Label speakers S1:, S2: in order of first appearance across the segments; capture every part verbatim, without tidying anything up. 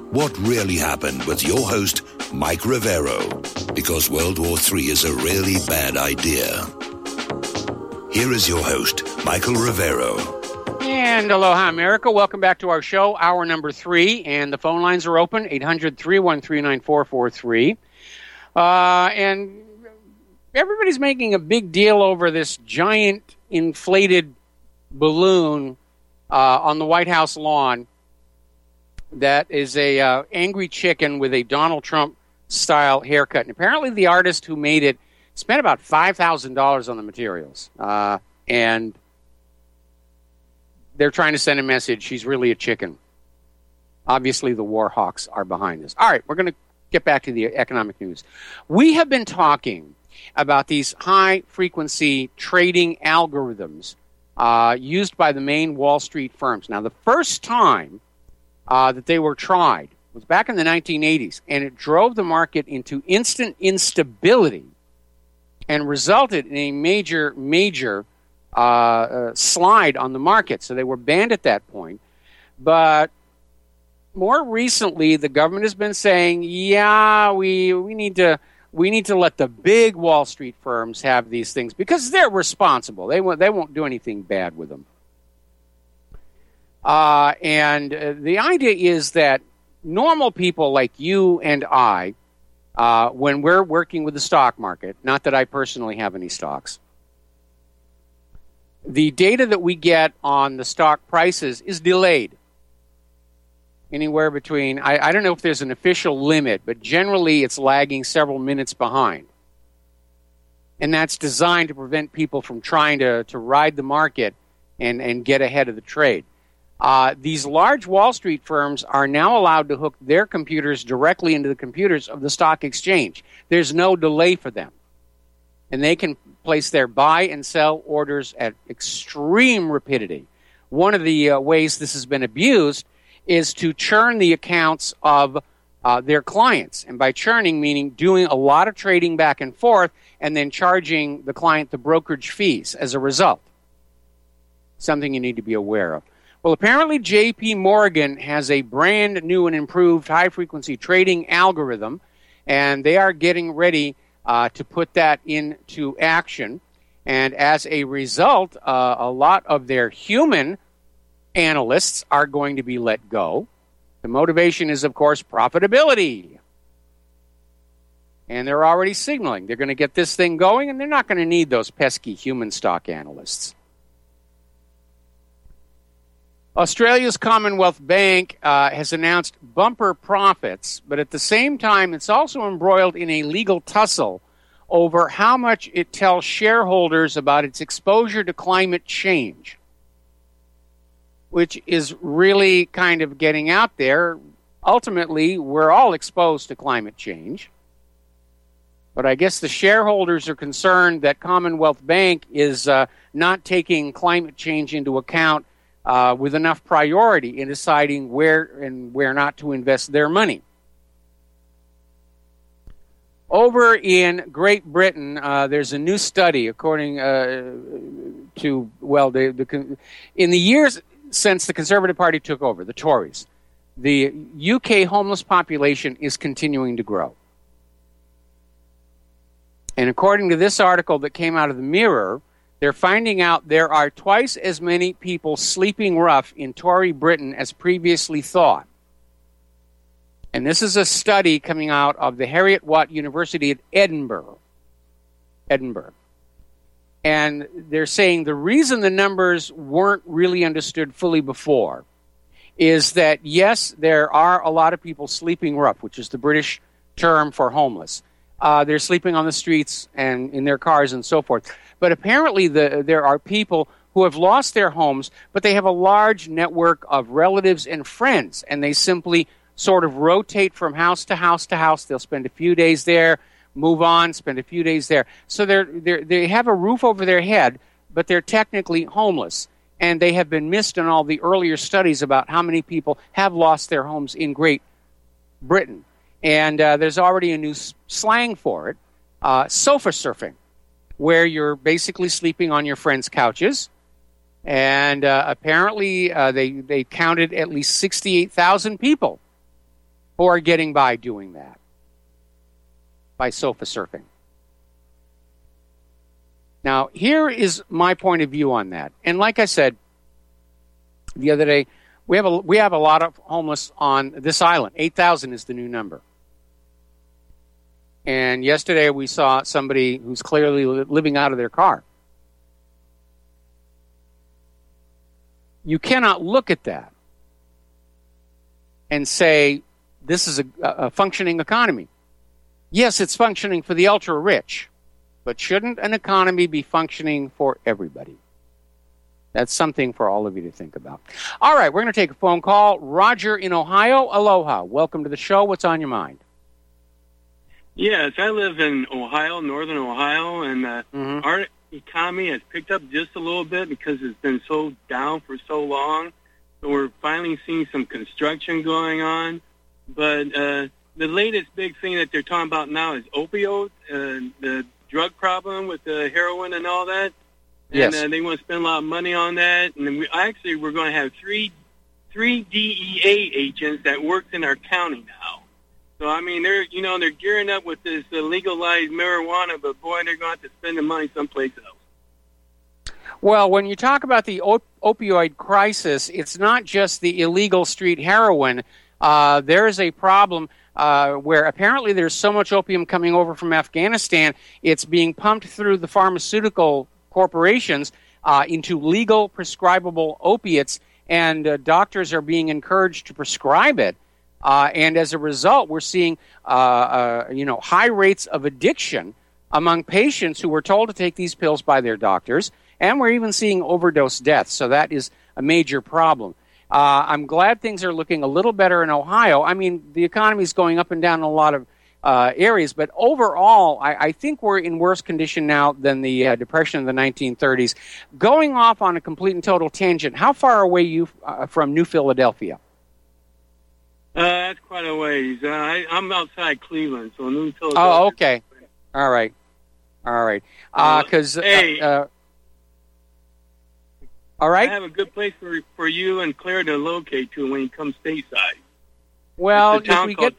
S1: What really happened with your host, Mike Rivero, because World War Three is a really bad idea. Here is your host, Michael Rivero.
S2: And aloha, America. Welcome back to our show, hour number three. And the phone lines are open, eight hundred, three one three, nine four four three. Uh, and everybody's making a big deal over this giant inflated balloon uh, on the White House lawn that is a uh, angry chicken with a Donald Trump-style haircut. And apparently the artist who made it spent about five thousand dollars on the materials. Uh, and they're trying to send a message. He's really a chicken. Obviously, the war hawks are behind this. All right, we're going to get back to the economic news. We have been talking about these high-frequency trading algorithms uh, used by the main Wall Street firms. Now, the first time uh, that they were tried was back in the nineteen eighties, and it drove the market into instant instability and resulted in a major, major uh, uh, slide on the market. So they were banned at that point. But more recently, the government has been saying, yeah, we we need to we need to let the big Wall Street firms have these things because they're responsible. They won't they won't do anything bad with them. Uh, and uh, the idea is that normal people like you and I, uh, when we're working with the stock market, not that I personally have any stocks, the data that we get on the stock prices is delayed. Anywhere between, I, I don't know if there's an official limit, but generally it's lagging several minutes behind. And that's designed to prevent people from trying to, to ride the market and, and get ahead of the trade. Uh, these large Wall Street firms are now allowed to hook their computers directly into the computers of the stock exchange. There's no delay for them. And they can place their buy and sell orders at extreme rapidity. One of the uh, ways this has been abused is to churn the accounts of uh, their clients. And by churning, meaning doing a lot of trading back and forth and then charging the client the brokerage fees as a result. Something you need to be aware of. Well, apparently J P Morgan has a brand new and improved high-frequency trading algorithm, and they are getting ready uh, to put that into action. And as a result, uh, a lot of their human analysts are going to be let go. The motivation is, of course, profitability. And they're already signaling they're going to get this thing going, and they're not going to need those pesky human stock analysts. Australia's Commonwealth Bank uh, has announced bumper profits, but at the same time, it's also embroiled in a legal tussle over how much it tells shareholders about its exposure to climate change, which is really kind of getting out there. Ultimately, we're all exposed to climate change. But I guess the shareholders are concerned that Commonwealth Bank is uh, not taking climate change into account uh, with enough priority in deciding where and where not to invest their money. Over in Great Britain, uh, there's a new study, according uh, to, well, the, the in the years since the Conservative Party took over, the Tories, the U K homeless population is continuing to grow. And according to this article that came out of the Mirror, they're finding out there are twice as many people sleeping rough in Tory Britain as previously thought. And this is a study coming out of the Heriot Watt University at Edinburgh. Edinburgh. And they're saying the reason the numbers weren't really understood fully before is that, yes, there are a lot of people sleeping rough, which is the British term for homeless. Uh, they're sleeping on the streets and in their cars and so forth. But apparently the, there are people who have lost their homes, but they have a large network of relatives and friends, and they simply sort of rotate from house to house to house. They'll spend a few days there, move on, spend a few days there. So they're, they're, they have a roof over their head, but they're technically homeless. And they have been missed in all the earlier studies about how many people have lost their homes in Great Britain. And uh, there's already a new s- slang for it, uh, sofa surfing, where you're basically sleeping on your friends' couches. And uh, apparently uh, they, they counted at least sixty-eight thousand people who are getting by doing that by sofa surfing. Now, here is my point of view on that. And like I said the other day, we have a, we have a lot of homeless on this island. eight thousand is the new number. And yesterday we saw somebody who's clearly li- living out of their car. You cannot look at that and say, this is a, a functioning economy. Yes, it's functioning for the ultra-rich, but shouldn't an economy be functioning for everybody? That's something for all of you to think about. All right, we're going to take a phone call. Roger in Ohio, aloha. Welcome to the show. What's on your mind?
S3: Yes, I live in Ohio, northern Ohio, and uh, mm-hmm. our economy has picked up just a little bit because it's been so down for so long. So we're finally seeing some construction going on. But uh, the latest big thing that they're talking about now is opioids, uh, the drug problem with the heroin and all that. And
S2: yes.
S3: uh, they want to spend a lot of money on that. And then we, actually, we're going to have three three D E A agents that work in our county now. So, I mean, they're, you know, they're gearing up with this uh, legalized marijuana, but, boy, they're going to have to spend the money someplace else.
S2: Well, when you talk about the op- opioid crisis, it's not just the illegal street heroin. Uh, there is a problem uh, where apparently there's so much opium coming over from Afghanistan, it's being pumped through the pharmaceutical corporations uh, into legal prescribable opiates, and uh, doctors are being encouraged to prescribe it. Uh, and as a result, we're seeing uh, uh, you know, high rates of addiction among patients who were told to take these pills by their doctors, and we're even seeing overdose deaths. So that is a major problem. Uh, I'm glad things are looking a little better in Ohio. I mean, the economy is going up and down in a lot of uh, areas, but overall, I, I think we're in worse condition now than the uh, Depression of the nineteen thirties. Going off on a complete and total tangent, how far away are you uh, from New Philadelphia?
S3: Uh, that's quite a ways. Uh, I, I'm outside Cleveland, so New Philadelphia.
S2: Oh, okay. All right. All right. Because, uh,
S3: hey,
S2: uh, all right.
S3: I have a good place for for you and Claire to locate to when you come stateside.
S2: Well, if we get...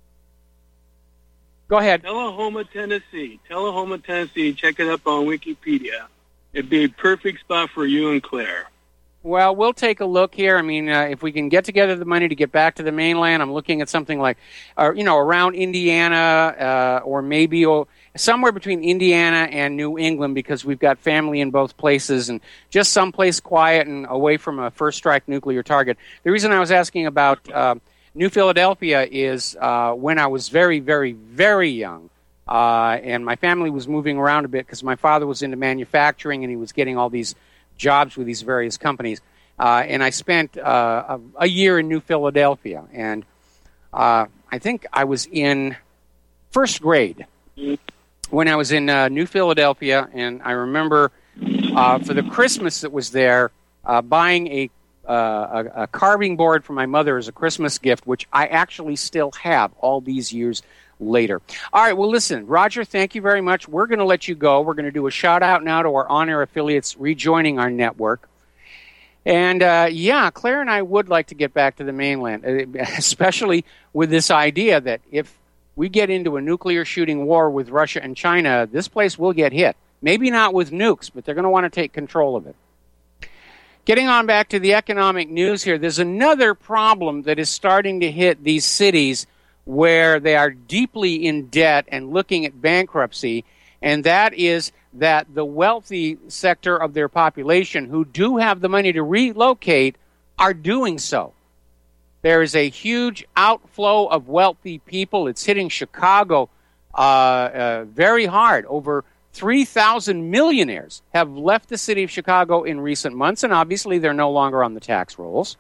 S2: Go ahead.
S3: Tullahoma, Tennessee. Tullahoma, Tennessee. Check it up on Wikipedia. It'd be a perfect spot for you and Claire.
S2: Well, we'll take a look here. I mean, uh, if we can get together the money to get back to the mainland, I'm looking at something like, uh, you know, around Indiana uh, or maybe oh, somewhere between Indiana and New England, because we've got family in both places, and just someplace quiet and away from a first strike nuclear target. The reason I was asking about uh, New Philadelphia is uh, when I was very, very, very young, uh, and my family was moving around a bit because my father was into manufacturing and he was getting all these jobs with these various companies. Uh, and I spent uh, a, a year in New Philadelphia. And uh, I think I was in first grade when I was in uh, New Philadelphia. And I remember uh, for the Christmas that was there, uh, buying a, uh, a, a carving board for my mother as a Christmas gift, which I actually still have all these years later. All right, well, listen, Roger, thank you very much. We're going to let you go. We're going to do a shout-out now to our on-air affiliates rejoining our network. And, uh, yeah, Claire and I would like to get back to the mainland, especially with this idea that if we get into a nuclear shooting war with Russia and China, this place will get hit. Maybe not with nukes, but they're going to want to take control of it. Getting on back to the economic news here, there's another problem that is starting to hit these cities where they are deeply in debt and looking at bankruptcy, and that is that the wealthy sector of their population who do have the money to relocate are doing so. There is a huge outflow of wealthy people. It's hitting Chicago uh, uh, very hard. Over three thousand millionaires have left the city of Chicago in recent months, and obviously they're no longer on the tax rolls.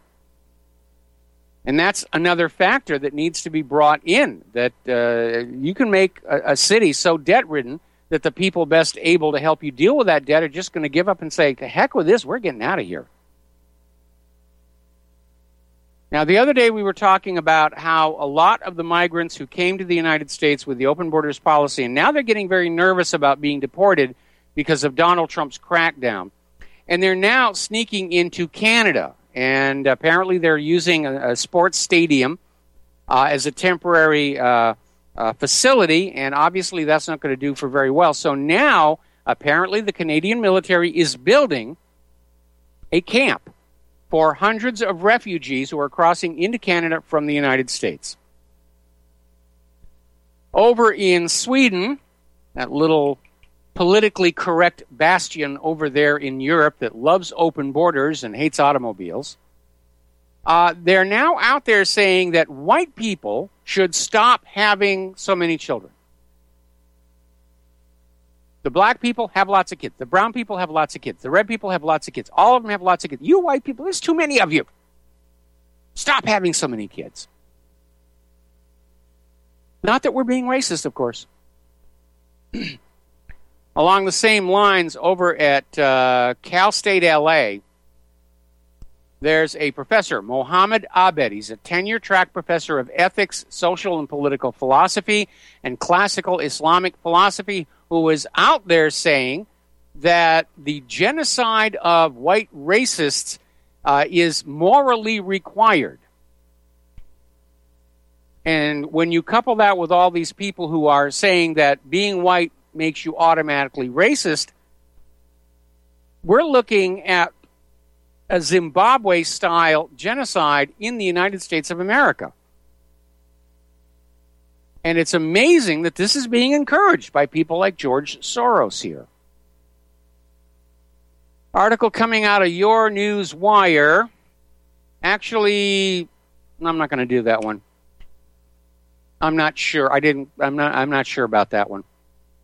S2: And that's another factor that needs to be brought in, that uh, you can make a, a city so debt-ridden that the people best able to help you deal with that debt are just going to give up and say, to heck with this, we're getting out of here. Now, the other day we were talking about how a lot of the migrants who came to the United States with the open borders policy, and now they're getting very nervous about being deported because of Donald Trump's crackdown, and they're now sneaking into Canada. And apparently they're using a, a sports stadium uh, as a temporary uh, uh, facility, and obviously that's not going to do for very well. So now, apparently, the Canadian military is building a camp for hundreds of refugees who are crossing into Canada from the United States. Over in Sweden, that little politically correct bastion over there in Europe that loves open borders and hates automobiles, uh, they're now out there saying that white people should stop having so many children. The black people have lots of kids. The brown people have lots of kids. The red people have lots of kids. All of them have lots of kids. You white people, there's too many of you. Stop having so many kids. Not that we're being racist, of course. Along the same lines, over at uh, Cal State L A, there's a professor, Mohammed Abed. He's a tenure-track professor of ethics, social and political philosophy, and classical Islamic philosophy, who was out there saying that the genocide of white racists uh, is morally required. And when you couple that with all these people who are saying that being white makes you automatically racist, we're looking at a Zimbabwe-style genocide in the United States of America. And it's amazing that this is being encouraged by people like George Soros here. Article coming out of Your News Wire. Actually, I'm not going to do that one. I'm not sure. I didn't. I'm not. I'm not sure about that one.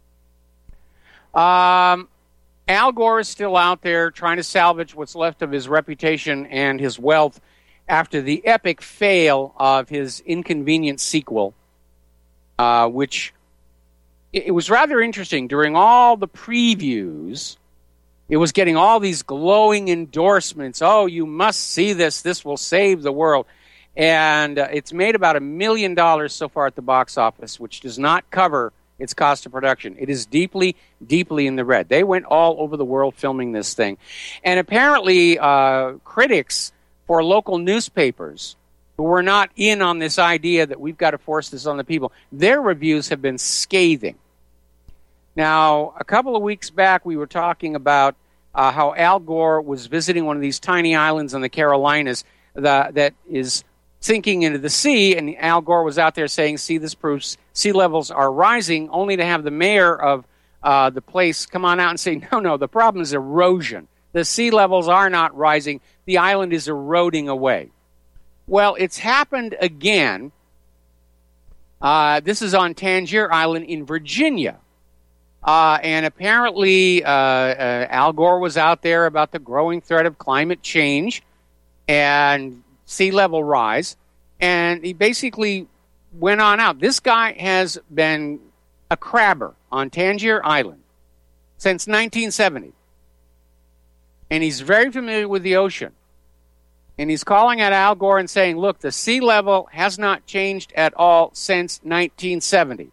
S2: Um, Al Gore is still out there trying to salvage what's left of his reputation and his wealth after the epic fail of his inconvenient sequel, uh, which it, it was rather interesting. During all the previews, it was getting all these glowing endorsements. Oh, you must see this. This will save the world. And uh, it's made about a million dollars so far at the box office, which does not cover its cost of production. It is deeply, deeply in the red. They went all over the world filming this thing. And apparently uh, critics for local newspapers who were not in on this idea that we've got to force this on the people, their reviews have been scathing. Now, a couple of weeks back, we were talking about uh, how Al Gore was visiting one of these tiny islands in the Carolinas that, that is sinking into the sea, and Al Gore was out there saying, see, this proves sea levels are rising, only to have the mayor of uh, the place come on out and say, no, no, the problem is erosion. The sea levels are not rising. The island is eroding away. Well, it's happened again. Uh, this is on Tangier Island in Virginia. Uh, and apparently uh, uh, Al Gore was out there about the growing threat of climate change and sea level rise, and he basically went on out. This guy has been a crabber on Tangier Island since nineteen seventy, and he's very familiar with the ocean. And he's calling out Al Gore and saying, look, the sea level has not changed at all since nineteen seventy.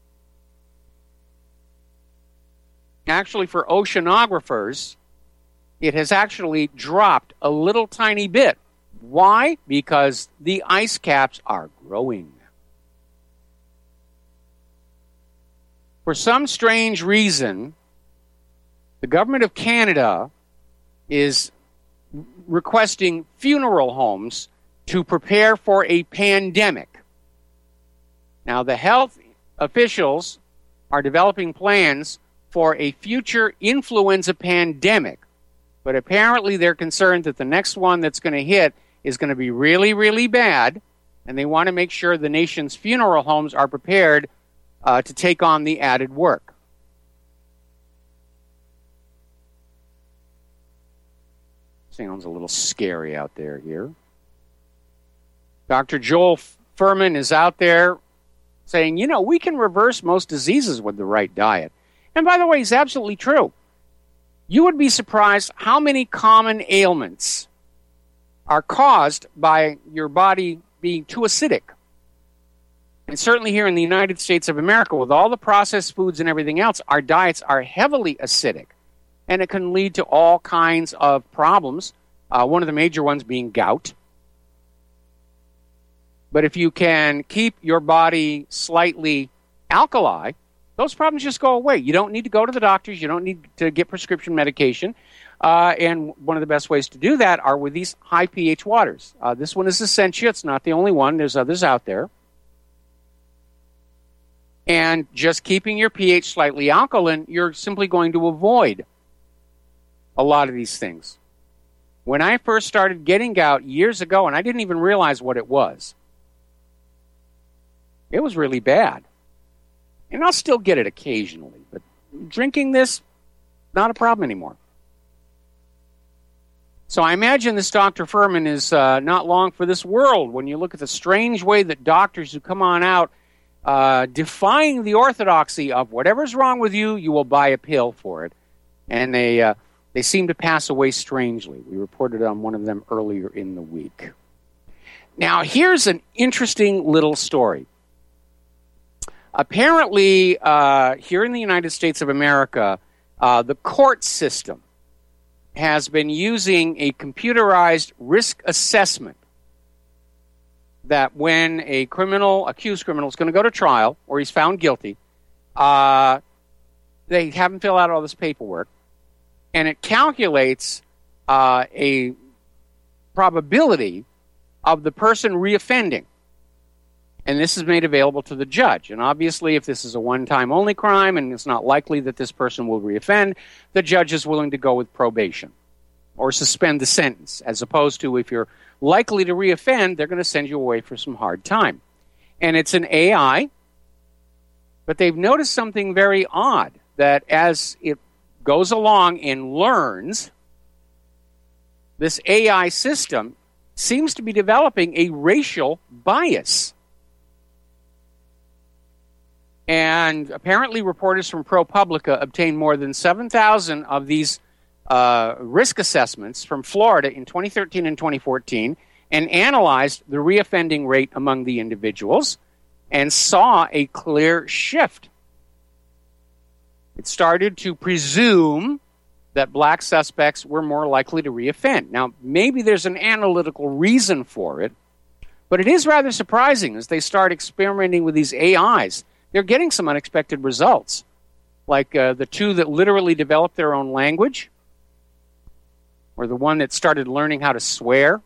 S2: Actually, for oceanographers, it has actually dropped a little tiny bit. Why? Because the ice caps are growing. For some strange reason, the government of Canada is requesting funeral homes to prepare for a pandemic. Now, the health officials are developing plans for a future influenza pandemic, but apparently they're concerned that the next one that's going to hit is going to be really, really bad, and they want to make sure the nation's funeral homes are prepared uh, to take on the added work. Sounds a little scary out there here. Doctor Joel Furman is out there saying, you know, we can reverse most diseases with the right diet. And by the way, he's absolutely true. You would be surprised how many common ailments are caused by your body being too acidic. And certainly here in the United States of America, with all the processed foods and everything else, our diets are heavily acidic. And it can lead to all kinds of problems, uh, one of the major ones being gout. But if you can keep your body slightly alkali, those problems just go away. You don't need to go to the doctors. You don't need to get prescription medication. Uh, and one of the best ways to do that are with these high pH waters. Uh, this one is Essentia. It's not the only one. There's others out there. And just keeping your pH slightly alkaline, you're simply going to avoid a lot of these things. When I first started getting gout years ago, and I didn't even realize what it was, it was really bad. And I'll still get it occasionally, but drinking this, not a problem anymore. So I imagine this Doctor Fuhrman is uh, not long for this world when you look at the strange way that doctors who come on out uh, defying the orthodoxy of whatever's wrong with you, you will buy a pill for it. And they, uh, they seem to pass away strangely. We reported on one of them earlier in the week. Now, here's an interesting little story. Apparently, uh, here in the United States of America, uh, the court system has been using a computerized risk assessment that when a criminal, accused criminal, is going to go to trial or he's found guilty, uh, they have him fill out all this paperwork, and it calculates uh, a probability of the person reoffending. And this is made available to the judge. And obviously, if this is a one-time only crime and it's not likely that this person will reoffend, the judge is willing to go with probation or suspend the sentence, as opposed to if you're likely to reoffend, they're going to send you away for some hard time. And it's an A I, but they've noticed something very odd, that as it goes along and learns, this A I system seems to be developing a racial bias. And apparently reporters from ProPublica obtained more than seven thousand of these uh, risk assessments from Florida in twenty thirteen and twenty fourteen and analyzed the reoffending rate among the individuals and saw a clear shift. It started to presume that black suspects were more likely to reoffend. Now, maybe there's an analytical reason for it, but it is rather surprising as they start experimenting with these A Is. They're getting some unexpected results, like uh, the two that literally developed their own language, or the one that started learning how to swear.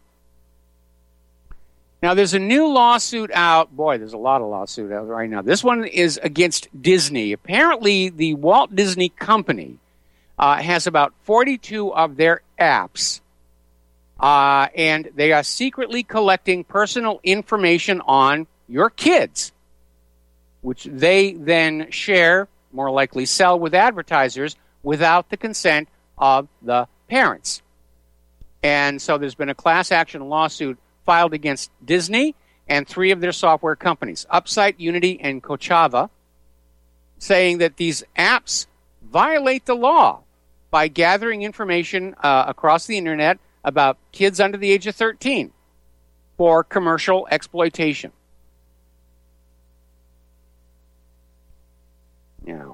S2: Now, there's a new lawsuit out. Boy, there's a lot of lawsuits out right now. This one is against Disney. Apparently, the Walt Disney Company uh, has about forty-two of their apps, uh, and they are secretly collecting personal information on your kids, which they then share, more likely sell with advertisers, without the consent of the parents. And so there's been a class action lawsuit filed against Disney and three of their software companies, Upsite, Unity, and Kochava, saying that these apps violate the law by gathering information uh, across the internet about kids under the age of thirteen for commercial exploitation. Now,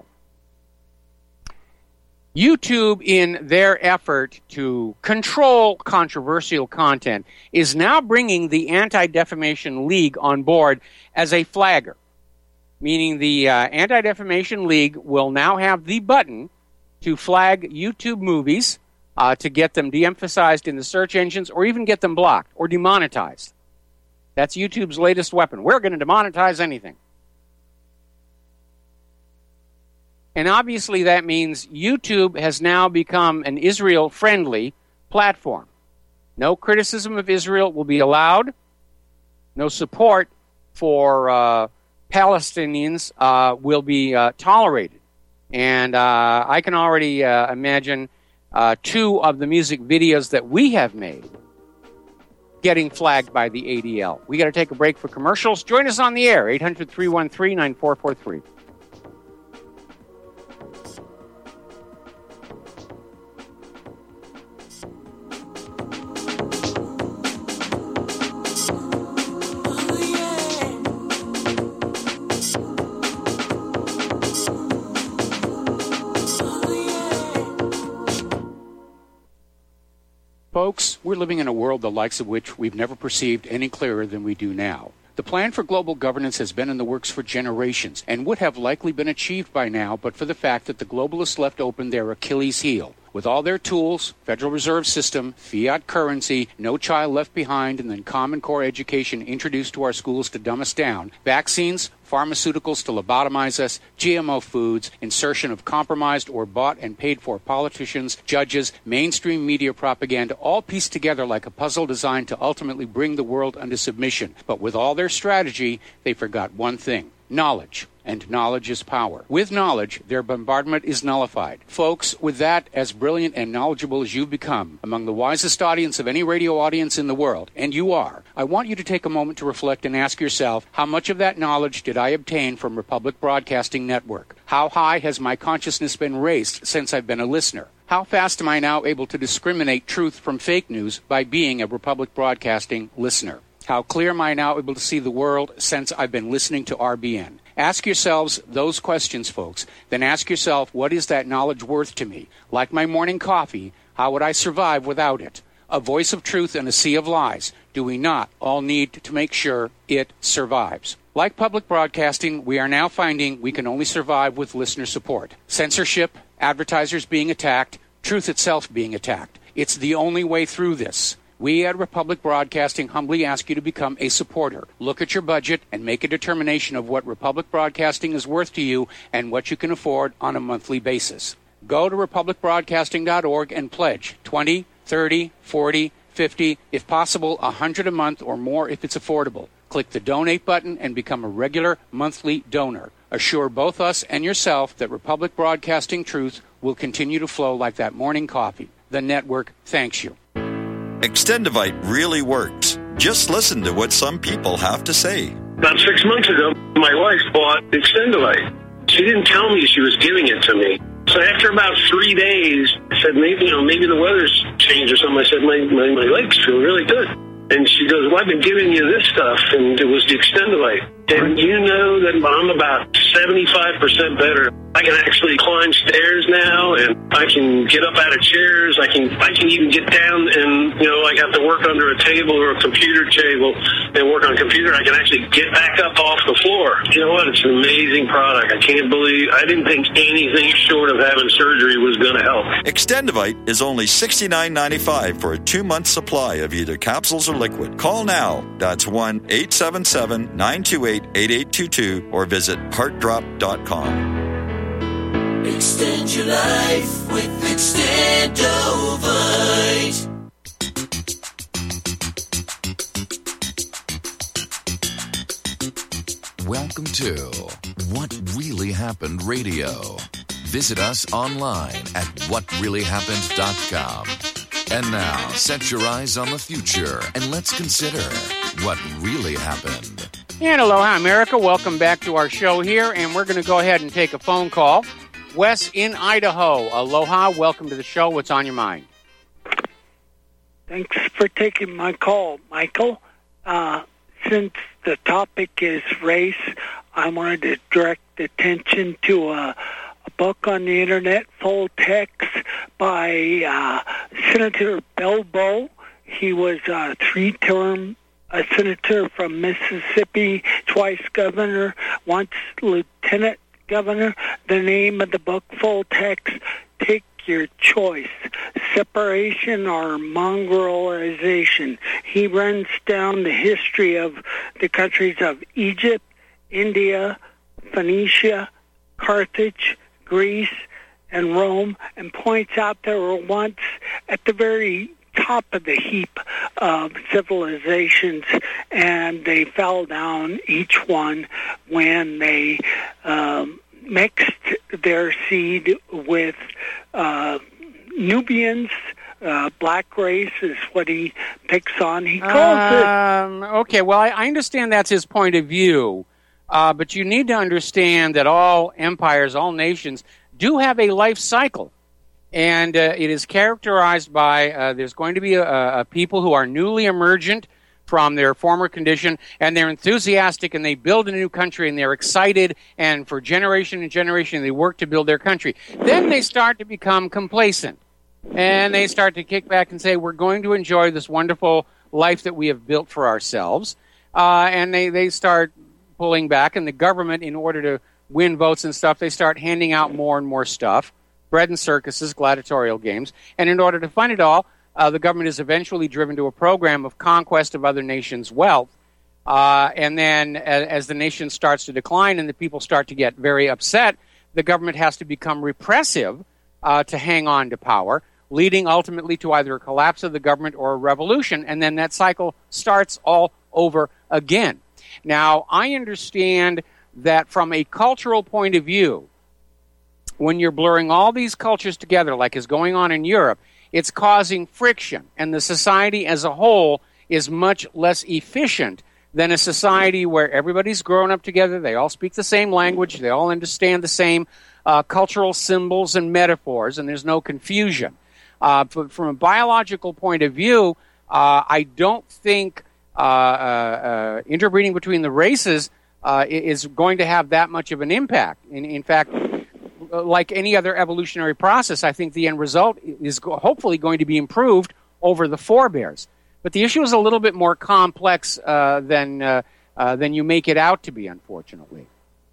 S2: YouTube, in their effort to control controversial content, is now bringing the Anti-Defamation League on board as a flagger, meaning the uh, Anti-Defamation League will now have the button to flag YouTube movies uh, to get them de-emphasized in the search engines or even get them blocked or demonetized. That's YouTube's latest weapon. We're going to demonetize anything. And obviously that means YouTube has now become an Israel-friendly platform. No criticism of Israel will be allowed. No support for uh, Palestinians uh, will be uh, tolerated. And uh, I can already uh, imagine uh, two of the music videos that we have made getting flagged by the A D L. We got to take a break for commercials. Join us on the air, eight hundred, three one three, nine four four three.
S4: Folks, we're living in a world the likes of which we've never perceived any clearer than we do now.
S2: The plan for global governance has been in the works for generations and would have likely been achieved by now but for the fact that the globalists left open their Achilles heel. With all their tools, Federal Reserve System, fiat currency, no child left behind, and then Common Core education introduced to our schools to dumb us down, vaccines, pharmaceuticals to lobotomize us, G M O foods, insertion of compromised or bought and paid for politicians, judges, mainstream media propaganda, all pieced together like a puzzle designed to ultimately bring the world under submission. But with all their strategy, they forgot one thing: knowledge. And knowledge is power. With knowledge, their bombardment is nullified. Folks, with that, as brilliant and knowledgeable as you've become, among the wisest audience of any radio audience in the world, and you are, I want you to take a moment to reflect and ask yourself, how much of that knowledge did I obtain from Republic Broadcasting Network? How high has my consciousness been raised since I've been a listener? How fast am I now able to discriminate truth from fake news by being a Republic Broadcasting listener? How clear am I now able to see the world since I've been listening to R B N? Ask yourselves those questions, folks. Then ask yourself, what is that knowledge worth to me? Like my morning coffee, how would I survive without it? A voice of truth in a sea of lies. Do we not all need to make sure it survives? Like public broadcasting, we are now finding we can only survive with listener support. Censorship, advertisers being attacked, truth itself being attacked. It's the only way through this. We at Republic Broadcasting humbly ask you to become a supporter. Look at your budget and make a determination of what Republic Broadcasting is worth to you and what you can afford on a monthly basis. Go to republic broadcasting dot org and pledge twenty, thirty, forty, fifty, if possible one hundred a month or more if it's affordable. Click the donate button and become a regular monthly donor. Assure both us and yourself that Republic Broadcasting truth will continue to flow like that morning coffee. The network thanks you.
S4: Extendivite really works. Just listen to what some people have to say.
S5: About six months ago, my wife bought Extendivite. She didn't tell me she was giving it to me. So after about three days, I said, maybe, you know, maybe the weather's changed or something. I said, my, my, my legs feel really good. And she goes, well, I've been giving you this stuff, and it was the Extendivite. And you know that I'm about seventy-five percent better. I can actually climb stairs now, and I can get up out of chairs. I can I can even get down and, you know, I have to work under a table or a computer table and work on a computer. I can actually get back up off the floor. You know what? It's an amazing product. I can't believe, I didn't think anything short of having surgery was going to help.
S4: Extendivite is only sixty-nine ninety-five for a two-month supply of either capsules or liquid. Call now. That's one eight seven seven, nine two eight, eight eight two two or visit heart drop dot com.
S6: Extend your life with Extendovite.
S7: Welcome to What Really Happened Radio. Visit us online at what really happened dot com. And now, set your eyes on the future and let's consider what really happened.
S2: And aloha, America. Welcome back to our show here, and we're going to go ahead and take a phone call. Wes in Idaho. Aloha. Welcome to the show. What's on your mind?
S8: Thanks for taking my call, Michael. Uh, since the topic is race, I wanted to direct attention to a, a book on the internet, full text, by uh, Senator Belbo. He was a three-term a senator from Mississippi, twice governor, once lieutenant governor. The name of the book, full text, Take Your Choice, Separation or Mongrelization. He runs down the history of the countries of Egypt, India, Phoenicia, Carthage, Greece, and Rome, and points out there were once at the very top of the heap of civilizations, and they fell down, each one, when they um, mixed their seed with uh, Nubians. Uh, black race is what he picks on. He calls
S2: um, it... Okay, well, I, I understand that's his point of view, uh, but you need to understand that all empires, all nations, do have a life cycle. And uh, it is characterized by, uh, there's going to be a, a people who are newly emergent from their former condition, and they're enthusiastic, and they build a new country, and they're excited, and for generation and generation, they work to build their country. Then they start to become complacent, and they start to kick back and say, we're going to enjoy this wonderful life that we have built for ourselves. uh, and they, they start pulling back, and the government, in order to win votes and stuff, they start handing out more and more stuff, bread and circuses, gladiatorial games, and in order to fund it all, uh, the government is eventually driven to a program of conquest of other nations' wealth, uh, and then as, as the nation starts to decline and the people start to get very upset, the government has to become repressive uh, to hang on to power, leading ultimately to either a collapse of the government or a revolution, and then that cycle starts all over again. Now, I understand that from a cultural point of view, when you're blurring all these cultures together, like is going on in Europe, it's causing friction, and the society as a whole is much less efficient than a society where everybody's grown up together, they all speak the same language, they all understand the same uh, cultural symbols and metaphors, and there's no confusion. Uh, but from a biological point of view, uh, I don't think uh, uh, uh, interbreeding between the races uh, is going to have that much of an impact. In, in fact, like any other evolutionary process, I think the end result is go- hopefully going to be improved over the forebears. But the issue is a little bit more complex uh, than uh, uh, than you make it out to be, unfortunately.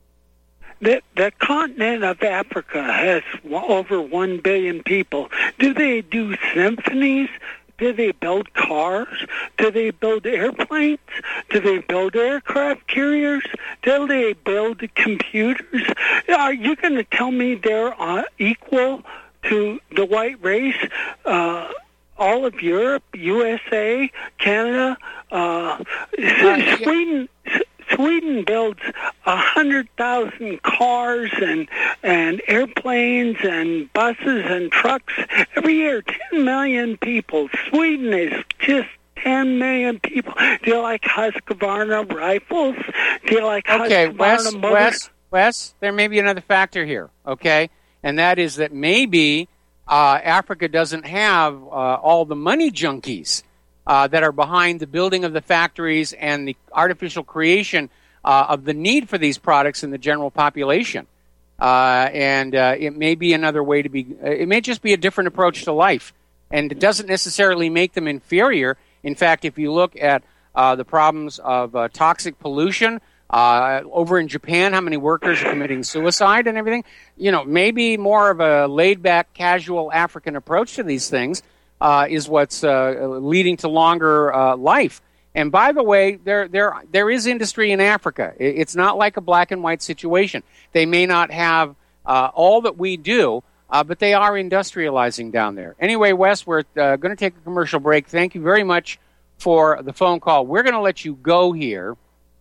S8: The, the continent of Africa has over one billion people. Do they do symphonies? Do they build cars? Do they build airplanes? Do they build aircraft carriers? Do they build computers? Are you going to tell me they're uh, equal to the white race? Uh, all of Europe, U S A, Canada, uh, uh, Sweden... Sweden builds a hundred thousand cars and and airplanes and buses and trucks every year. Ten million people. Sweden is just ten million people. Do you like Husqvarna rifles? Do you like
S2: okay,
S8: Husqvarna
S2: Wes,
S8: motors?
S2: Wes, Wes, there may be another factor here, okay? And that is that maybe uh, Africa doesn't have uh, all the money junkies Uh, that are behind the building of the factories and the artificial creation uh, of the need for these products in the general population. Uh, and uh, it may be another way to be, it may just be a different approach to life. And it doesn't necessarily make them inferior. In fact, if you look at uh, the problems of uh, toxic pollution, uh, over in Japan, how many workers are committing suicide and everything, you know, maybe more of a laid-back, casual African approach to these things Uh, is what's uh, leading to longer uh, life. And by the way, there there there is industry in Africa. It's not like a black and white situation. They may not have uh, all that we do, uh, but they are industrializing down there. Anyway, Wes, we're uh, going to take a commercial break. Thank you very much for the phone call. We're going to let you go here.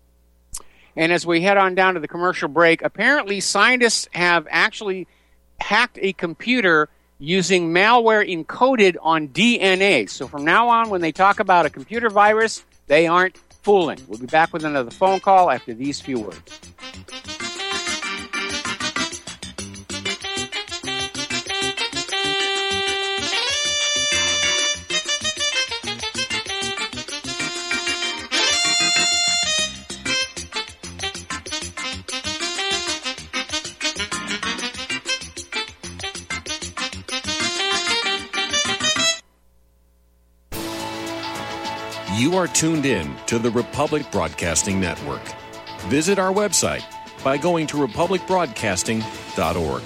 S2: And as we head on down to the commercial break, apparently scientists have actually hacked a computer using malware encoded on D N A. So from now on, when they talk about a computer virus, they aren't fooling. We'll be back with another phone call after these few words.
S9: You are tuned in to the Republic Broadcasting Network. Visit our website by going to republic broadcasting dot org.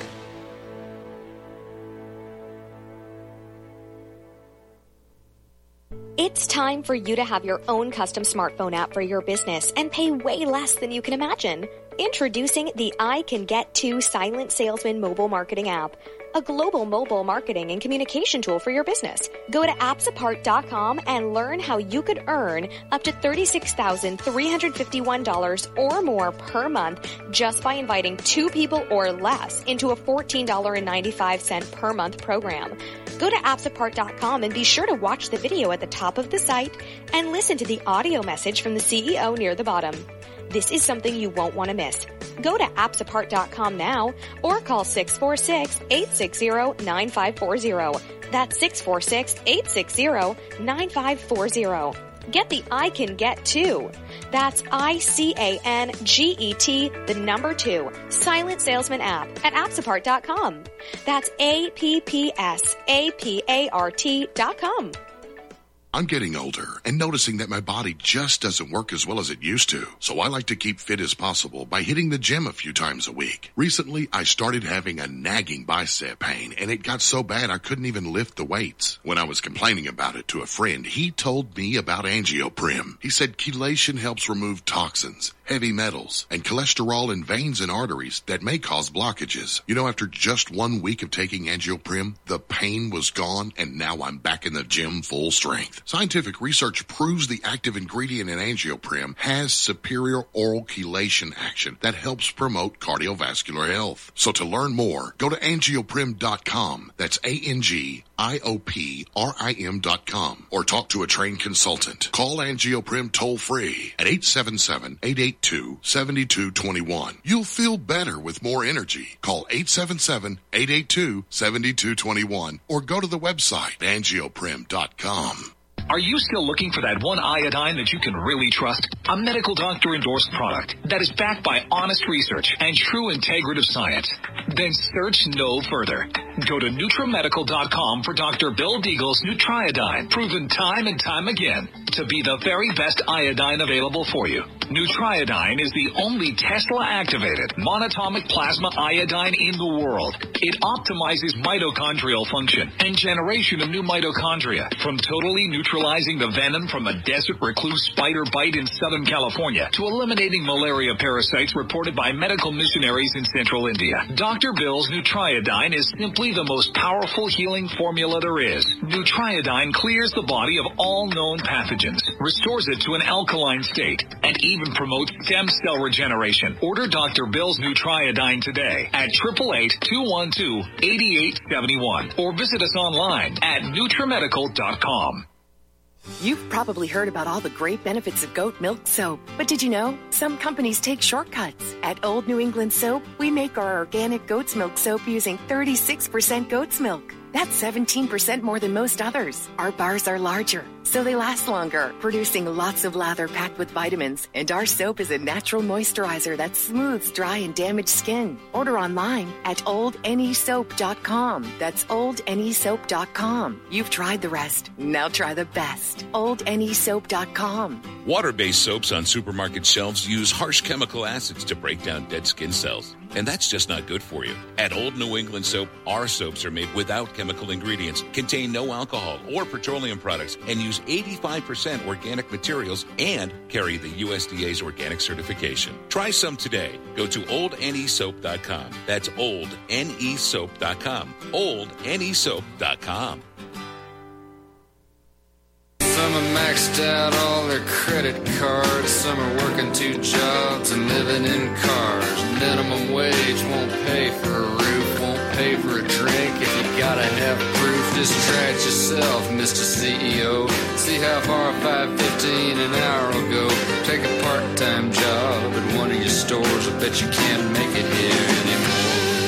S10: It's time for you to have your own custom smartphone app for your business and pay way less than you can imagine. Introducing the I Can Get To Silent Salesman mobile marketing app, a global mobile marketing and communication tool for your business. Go to apps apart dot com and learn how you could earn up to thirty-six thousand three hundred fifty-one dollars or more per month just by inviting two people or less into a fourteen dollars and ninety-five cents per month program. Go to apps apart dot com and be sure to watch the video at the top of the site and listen to the audio message from the C E O near the bottom. This is something you won't want to miss. Go to apps apart dot com now or call six four six, eight six zero, nine five four zero. That's six four six, eight six zero, nine five four zero. Get the I Can Get To. That's I C A N G E T, the number two, Silent Salesman app at apps apart dot com. That's A P P S A P A R T dot com.
S11: I'm getting older and noticing that my body just doesn't work as well as it used to. So I like to keep fit as possible by hitting the gym a few times a week. Recently, I started having a nagging bicep pain, and it got so bad I couldn't even lift the weights. When I was complaining about it to a friend, he told me about Angioprim. He said chelation helps remove toxins, heavy metals, and cholesterol in veins and arteries that may cause blockages. You know, after just one week of taking Angioprim, the pain was gone, and now I'm back in the gym full strength. Scientific research proves the active ingredient in Angioprim has superior oral chelation action that helps promote cardiovascular health. So to learn more, go to angioprim dot com. That's A N G I O P R I M dot com. Or talk to a trained consultant. Call Angioprim toll free at eight seven seven, eight eight two, seven two two one. You'll feel better with more energy. Call eight seven seven, eight eight two, seven two two one or go to the website angioprim dot com.
S12: Are you still looking for that one iodine that you can really trust? A medical doctor endorsed product that is backed by honest research and true integrative science? Then search no further. Go to NutriMedical dot com for Doctor Bill Deagle's Nutriodine, proven time and time again to be the very best iodine available for you. Nutriodine is the only Tesla-activated monatomic plasma iodine in the world. It optimizes mitochondrial function and generation of new mitochondria, from totally neutralizing the venom from a desert recluse spider bite in Southern California to eliminating malaria parasites reported by medical missionaries in central India. Doctor Bill's Nutriodine is simply the most powerful healing formula there is. Nutriodine clears the body of all known pathogens, restores it to an alkaline state, and even promotes stem cell regeneration. Order Doctor Bill's Nutriodine today at eight eight eight, two one two, eight eight seven one or visit us online at NutriMedical dot com.
S13: You've probably heard about all the great benefits of goat milk soap, but did you know some companies take shortcuts? At Old New England Soap, we make our organic goat's milk soap using thirty-six percent goat's milk. That's seventeen percent more than most others. Our bars are larger, so they last longer, producing lots of lather packed with vitamins. And our soap is a natural moisturizer that smooths dry and damaged skin. Order online at old n e soap dot com. That's old n e soap dot com. You've tried the rest. Now try the best. old n e soap dot com.
S14: Water-based soaps on supermarket shelves use harsh chemical acids to break down dead skin cells. And that's just not good for you. At Old New England Soap, our soaps are made without chemical ingredients, contain no alcohol or petroleum products, and use eighty-five percent organic materials and carry the U S D A's organic certification. Try some today. Go to old n e soap dot com. That's old n e soap dot com. old n e soap dot com.
S15: Some are maxed out all their credit cards. Some are working two jobs and living in cars. Minimum wage won't pay for a roof, won't pay for a drink. If you gotta have proof, just try it yourself, Mister C E O. See how far five fifteen an hour will go. Take a part-time job at one of your stores. I bet you can't make it here anymore.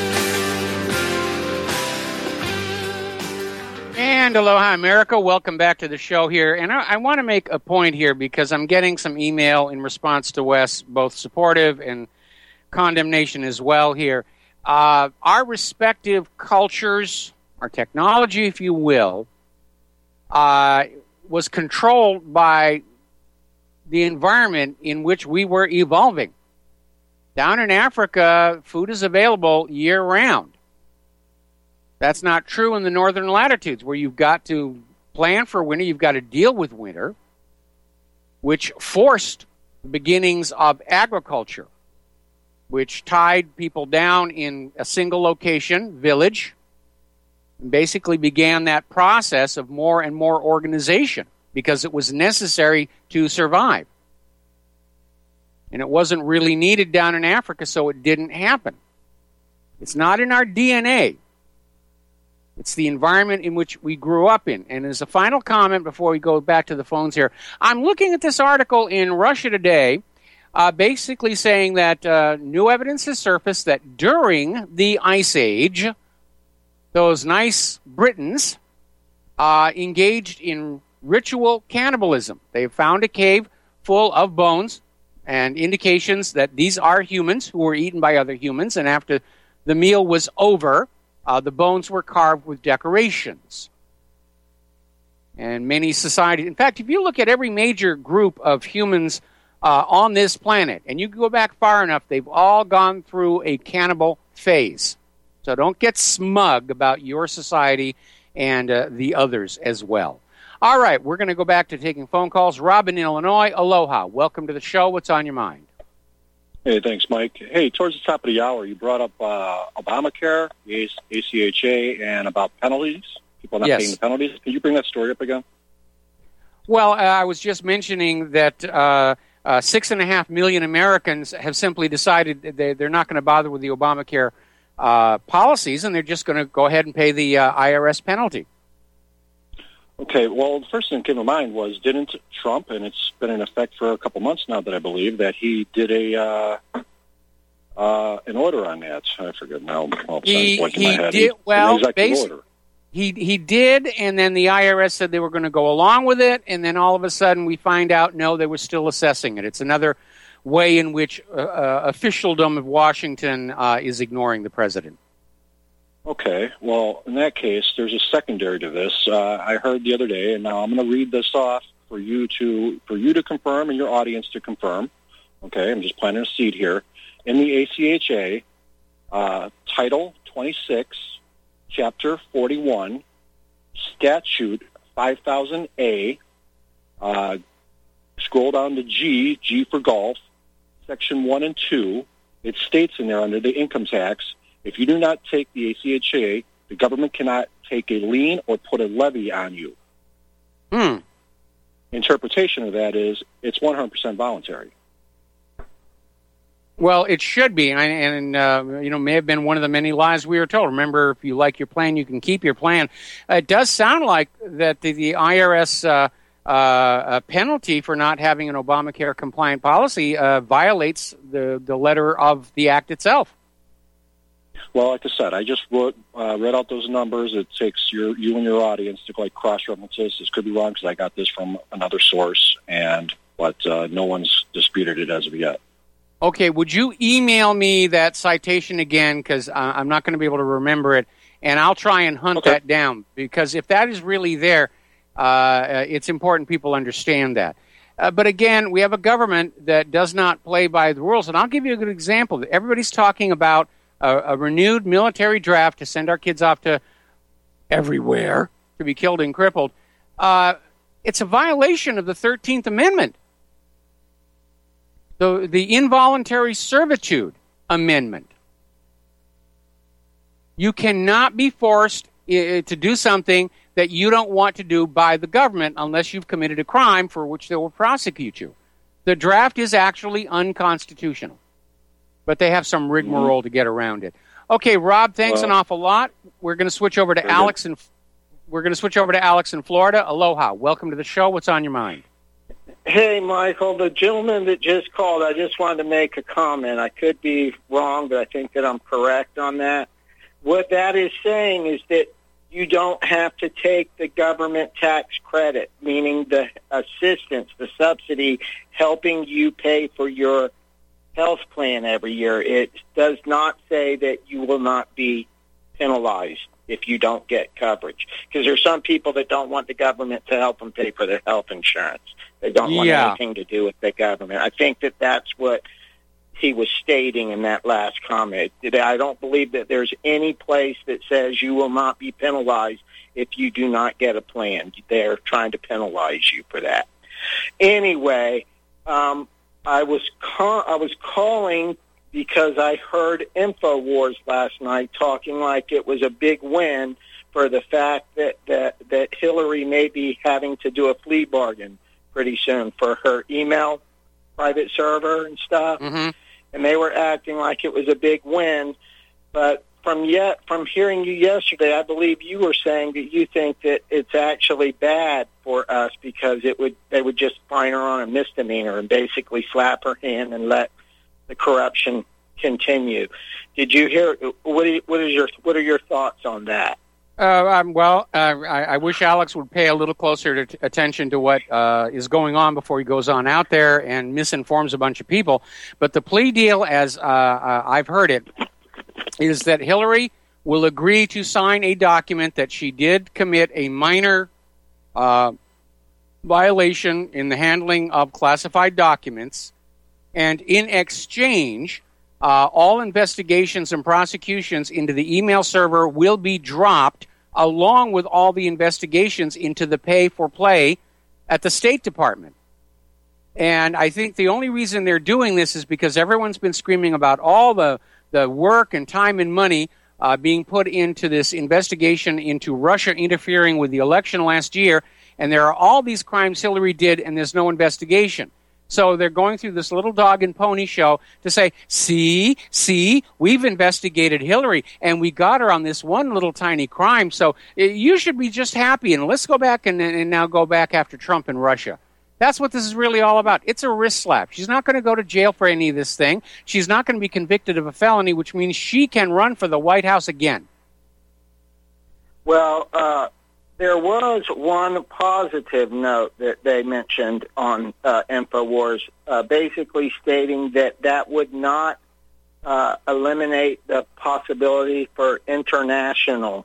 S2: And aloha, America. Welcome back to the show here. And I, I want to make a point here because I'm getting some email in response to Wes, both supportive and condemnation as well here. Uh, our respective cultures, our technology, if you will, uh, was controlled by the environment in which we were evolving. Down in Africa, food is available year-round. That's not true in the northern latitudes, where you've got to plan for winter, you've got to deal with winter, which forced the beginnings of agriculture, which tied people down in a single location, village, and basically began that process of more and more organization because it was necessary to survive. And it wasn't really needed down in Africa, so it didn't happen. It's not in our D N A. It's the environment in which we grew up in. And as a final comment before we go back to the phones here, I'm looking at this article in Russia Today, uh, basically saying that uh, new evidence has surfaced that during the Ice Age, those nice Britons uh, engaged in ritual cannibalism. They found a cave full of bones and indications that these are humans who were eaten by other humans. And after the meal was over, Uh, the bones were carved with decorations. And many societies, in fact, if you look at every major group of humans uh, on this planet, and you go back far enough, they've all gone through a cannibal phase. So don't get smug about your society and uh, the others as well. All right, we're going to go back to taking phone calls. Rob in Illinois, aloha. Welcome to the show. What's on your mind?
S16: Hey, thanks, Mike. Hey, towards the top of the hour, you brought up uh, Obamacare, the A C H A, and about penalties, people not
S2: Yes.
S16: paying the penalties. Can you bring that story up again?
S2: Well, uh, I was just mentioning that uh, uh, six and a half million Americans have simply decided that they, they're not going to bother with the Obamacare uh, policies, and they're just going to go ahead and pay the uh, I R S penalty.
S16: Okay, well, the first thing that came to mind was, didn't Trump, and it's been in effect for a couple months now that I believe, that he did a uh, uh, an order on that. I forget now. All of a sudden,
S2: He,
S16: it's blanking
S2: he
S16: my head.
S2: did,
S16: He-
S2: well,
S16: an executive
S2: basi-
S16: order.
S2: he, he did, and then the I R S said they were going to go along with it, and then all of a sudden we find out, no, they were still assessing it. It's another way in which uh, uh, officialdom of Washington uh, is ignoring the president.
S16: Okay, well, in that case, there's a secondary to this. Uh, I heard the other day, and now I'm going to read this off for you to for you to confirm and your audience to confirm. Okay, I'm just planting a seed here. In the A C H A, uh, Title twenty-six, Chapter forty-one, Statute five thousand A, uh, scroll down to G, G for golf, Section one and two, it states in there under the income tax, if you do not take the A C H A, the government cannot take a lien or put a levy on you.
S2: Hmm.
S16: Interpretation of that is it's one hundred percent voluntary.
S2: Well, it should be, and, and uh, you know, may have been one of the many lies we were told. Remember, if you like your plan, you can keep your plan. Uh, it does sound like that the, the I R S uh, uh, uh, penalty for not having an Obamacare compliant policy uh, violates the, the letter of the act itself.
S16: Well, like I said, I just wrote, uh, read out those numbers. It takes your you and your audience to like cross-reference this. This could be wrong because I got this from another source, and but uh, no one's disputed it as of yet.
S2: Okay, would you email me that citation again, because uh, I'm not going to be able to remember it, and I'll try and hunt
S16: Okay.
S2: that down, because if that is really there, uh, uh, it's important people understand that. Uh, but again, we have a government that does not play by the rules, and I'll give you a good example. Everybody's talking about a, a renewed military draft to send our kids off to everywhere to be killed and crippled. Uh, it's a violation of the thirteenth Amendment. The, the Involuntary Servitude Amendment. You cannot be forced uh, to do something that you don't want to do by the government unless you've committed a crime for which they will prosecute you. The draft is actually unconstitutional, but they have some rigmarole to get around it. Okay, Rob, thanks
S16: Well,
S2: an awful lot. We're going to switch over to
S16: very
S2: Alex and we're going to switch over to Alex in Florida. Aloha. Welcome to the show. What's on your mind?
S17: Hey, Michael, the gentleman that just called, I just wanted to make a comment. I could be wrong, but I think that I'm correct on that. What that is saying is that you don't have to take the government tax credit, meaning the assistance, the subsidy, helping you pay for your health plan every year. It does not say that you will not be penalized if you don't get coverage. Because there's some people that don't want the government to help them pay for their health insurance. They don't want
S2: Yeah.
S17: anything to do with the government. I think that that's what he was stating in that last comment. I don't believe that there's any place that says you will not be penalized if you do not get a plan. They're trying to penalize you for that. Anyway, um, I was ca- I was calling because I heard InfoWars last night talking like it was a big win for the fact that, that, that Hillary may be having to do a plea bargain pretty soon for her email private server and stuff.
S2: Mm-hmm.
S17: And they were acting like it was a big win. But from yet from hearing you yesterday, I believe you were saying that you think that it's actually bad for us because it would they would just fine her on a misdemeanor and basically slap her hand and let the corruption continue. Did you hear? What are, what is your what are your thoughts on that?
S2: Uh, um, well, uh, I, I wish Alex would pay a little closer to, attention to what uh, is going on before he goes on out there and misinforms a bunch of people. But the plea deal, as uh, uh, I've heard it, is that Hillary will agree to sign a document that she did commit a minor uh, violation in the handling of classified documents, and in exchange, uh, all investigations and prosecutions into the email server will be dropped, along with all the investigations into the pay-for-play at the State Department. And I think the only reason they're doing this is because everyone's been screaming about all the, the work and time and money uh, being put into this investigation into Russia interfering with the election last year, and there are all these crimes Hillary did, and there's no investigation. So they're going through this little dog and pony show to say, see, see, we've investigated Hillary, and we got her on this one little tiny crime, so you should be just happy, and let's go back and, and now go back after Trump and Russia. That's what this is really all about. It's a wrist slap. She's not going to go to jail for any of this thing. She's not going to be convicted of a felony, which means she can run for the White House again.
S17: Well, uh, there was one positive note that they mentioned on uh, InfoWars, uh, basically stating that that would not uh, eliminate the possibility for international